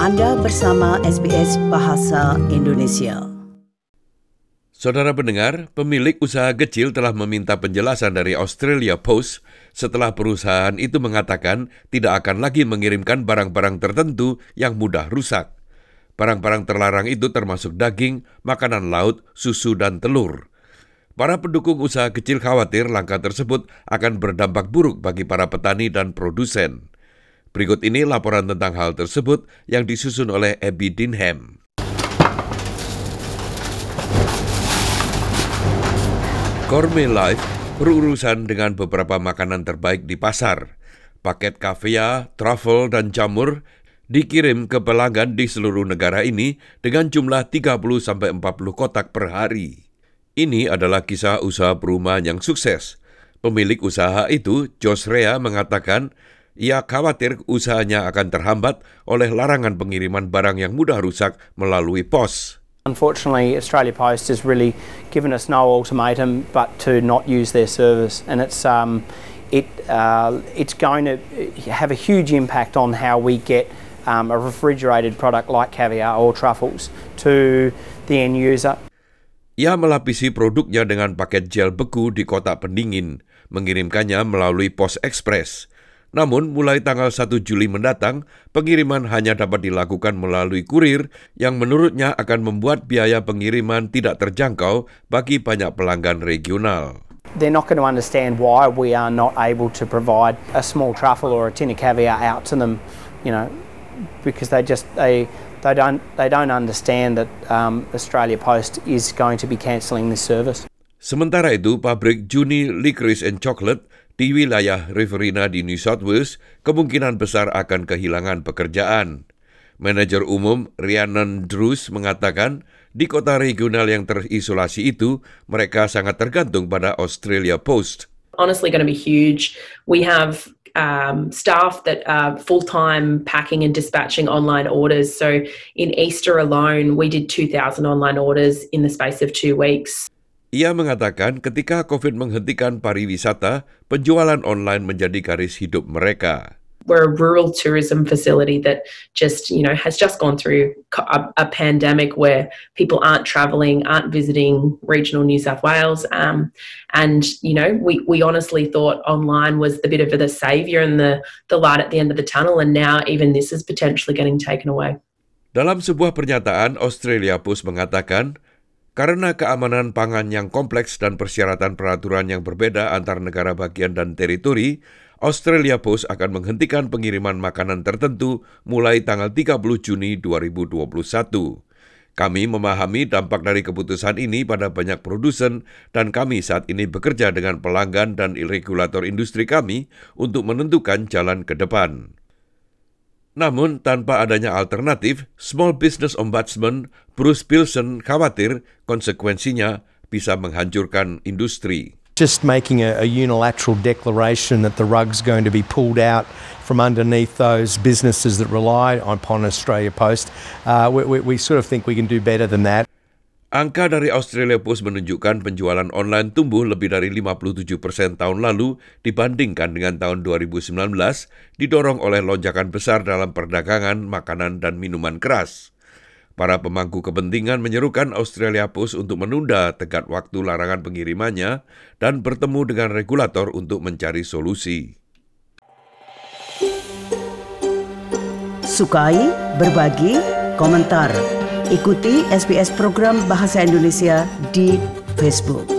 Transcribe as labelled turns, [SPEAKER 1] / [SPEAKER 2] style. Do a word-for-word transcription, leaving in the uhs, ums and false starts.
[SPEAKER 1] Anda bersama S B S Bahasa Indonesia.
[SPEAKER 2] Saudara pendengar, pemilik usaha kecil telah meminta penjelasan dari Australia Post setelah perusahaan itu mengatakan tidak akan lagi mengirimkan barang-barang tertentu yang mudah rusak. Barang-barang terlarang itu termasuk daging, makanan laut, susu, dan telur. Para pendukung usaha kecil khawatir langkah tersebut akan berdampak buruk bagi para petani dan produsen. Berikut ini laporan tentang hal tersebut yang disusun oleh Abby Dinham. Gourmet Life berurusan dengan beberapa makanan terbaik di pasar. Paket kaviar, truffle, dan jamur dikirim ke pelanggan di seluruh negara ini dengan jumlah tiga puluh sampai empat puluh kotak per hari. Ini adalah kisah usaha perumahan yang sukses. Pemilik usaha itu, Josh Rea, mengatakan ia khawatir usahanya akan terhambat oleh larangan pengiriman barang yang mudah rusak melalui pos.
[SPEAKER 3] Unfortunately, Australia Post has really given us no ultimatum but to not use their service, and it's um, it uh, it's going to have a huge impact on how we get um, a refrigerated product like caviar or truffles to the end user.
[SPEAKER 2] Ia melapisi produknya dengan paket gel beku di kotak pendingin, mengirimkannya melalui pos ekspres. Namun, mulai tanggal satu Juli mendatang, pengiriman hanya dapat dilakukan melalui kurir yang menurutnya akan membuat biaya pengiriman tidak terjangkau bagi banyak pelanggan regional.
[SPEAKER 3] They're not going to understand why we are not able to provide a small truffle or a tin of caviar out to them, you know, because they just they they don't they don't understand that um, Australia Post is going to be cancelling this service.
[SPEAKER 2] Sementara itu, pabrik Juni Licorice and Chocolate di wilayah Riverina di New South Wales kemungkinan besar akan kehilangan pekerjaan. Manajer umum Rhiannon Drews mengatakan di kota regional yang terisolasi itu mereka sangat tergantung pada Australia Post.
[SPEAKER 4] Honestly going to be huge. We have um, staff that are full-time packing and dispatching online orders. So in Easter alone, we did two thousand online orders in the space of two weeks.
[SPEAKER 2] Ia mengatakan ketika COVID menghentikan pariwisata, penjualan online menjadi garis hidup mereka.
[SPEAKER 4] We're a rural tourism facility that just, you know, has just gone through a, a pandemic where people aren't travelling, aren't visiting regional New South Wales. Um, and, you know, we, we honestly thought online was the bit of the saviour and the, the light at the end of the tunnel. And now even this is potentially getting taken away.
[SPEAKER 2] Dalam sebuah pernyataan, Australia Post mengatakan, karena keamanan pangan yang kompleks dan persyaratan peraturan yang berbeda antar negara bagian dan teritori, Australia Post akan menghentikan pengiriman makanan tertentu mulai tanggal tiga puluh Juni dua ribu dua puluh satu. Kami memahami dampak dari keputusan ini pada banyak produsen dan kami saat ini bekerja dengan pelanggan dan regulator industri kami untuk menentukan jalan ke depan. Namun, tanpa adanya alternatif, Small Business Ombudsman Bruce Pilson khawatir konsekuensinya bisa menghancurkan industri.
[SPEAKER 5] Just making a, a unilateral declaration that the rug's going to be pulled out from underneath those businesses that rely upon Australia Post, uh, we, we, we sort of think we can do better than that.
[SPEAKER 2] Angka dari Australia Post menunjukkan penjualan online tumbuh lebih dari lima puluh tujuh persen tahun lalu dibandingkan dengan tahun dua ribu sembilan belas, didorong oleh lonjakan besar dalam perdagangan makanan dan minuman keras. Para pemangku kepentingan menyerukan Australia Post untuk menunda tenggat waktu larangan pengirimannya dan bertemu dengan regulator untuk mencari solusi.
[SPEAKER 1] Sukai, berbagi, komentar. Ikuti S B S program Bahasa Indonesia di Facebook.